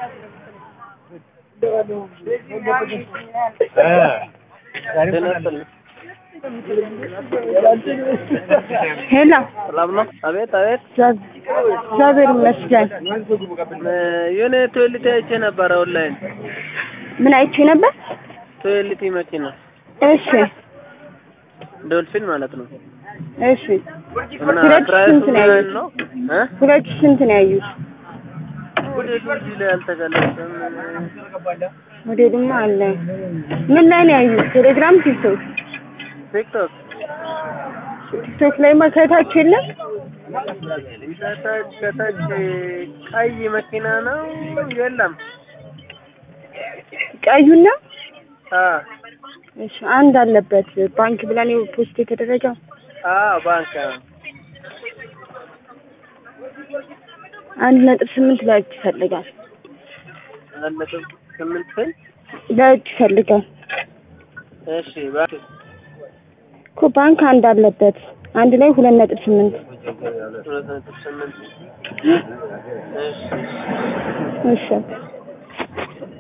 Hello. ሰላም ነው? አቤት አቤት። እግዚአብሔር ይመስገን። የኔ ቶይሌት አይቼ ነበር ኦንላይን። ምን አይቼ ነበር? ቶይሌት መኪና። እሺ ዶልፊን ማለት ነው። እሺ እና ሁለት ስንት ነው ያዩት? ነው? ሁለት ስንት ነው ያዩት? ወደ ዱዚ ላይ አልተገለጸም። ሞዴልማ አለ። ምን ላይ ነው ያዩት? ቴሌግራም፣ ቲክቶክ? ቲክቶክ ቲክቶክ ላይ ማከታች የለም? ከታች ቀይ መኪና ነው የለም። ቀዩና እሺ አንድ አለበት ባንክ ብለን ፖስት የተደረገው። ባንክ 1.8 ለእጅ ይፈልጋል። 1.8 ለእጅ ይፈልጋል። እሺ ባንክ እኮ ባንክ አንድ አለበት። አንድ ላይ 2.8 2.8 እሺ እሺ